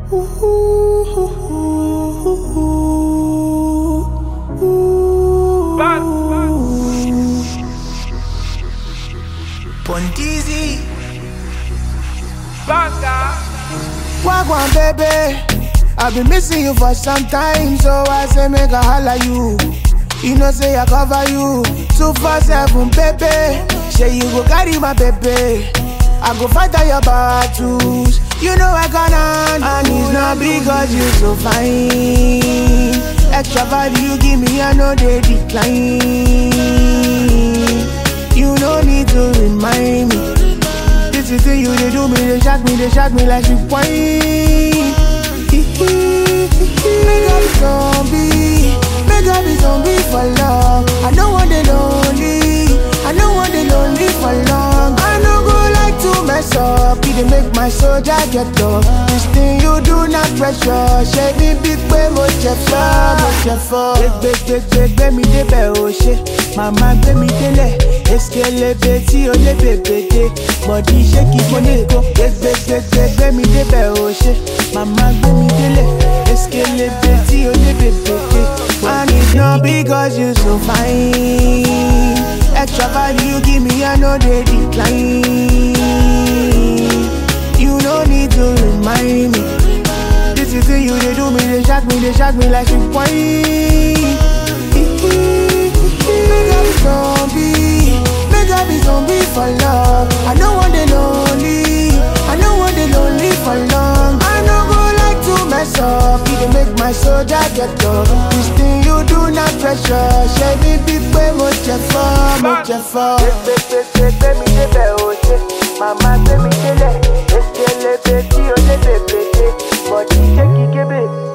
Pontizi Banga. Wagwan baby, I've been missing you for some time, so I say make a holla you. You know say I cover you 247 baby. Say you go carry my baby, I go fight all your battles. You know I gonna, and it's not because you so fine. Extra value you give me, I know they decline. You no need to remind me. This is the you, they do me, they shock me like you whine. Make up zombie for love. I don't want the lonely, I don't want the lonely for long. I don't go like to mess up, it dey make my soldier get up. This thing you do not pressure, shake me big way, mo chefa. Gbé mi débẹ̀ o ṣe, màmá gbé mi délẹ̀. Eskelebe tí o lé bèbèdé, bọ̀dí ṣé kí mo lè kó. Gbé mi débẹ̀ o ṣe, màmá gbé mi délẹ̀. Eskelebe tí o lé bèbèdé. And it's not because you so fine. Extra value you give me, I know they decline. You no need to remind me. This is the you, they do me, they shock me like you whine. Make up zombie for love. I don't want the lonely, I don't want the lonely for long. I don't go like to mess up, it dey make my soldier get up. This thing you do not pressure, shake me big way, mo chefa. Gbé mi débẹ̀ o ṣe, màmá gbé mi délẹ̀. Eskelebe tí o lé bèbèdé, bọ̀dí ṣé kí kébè.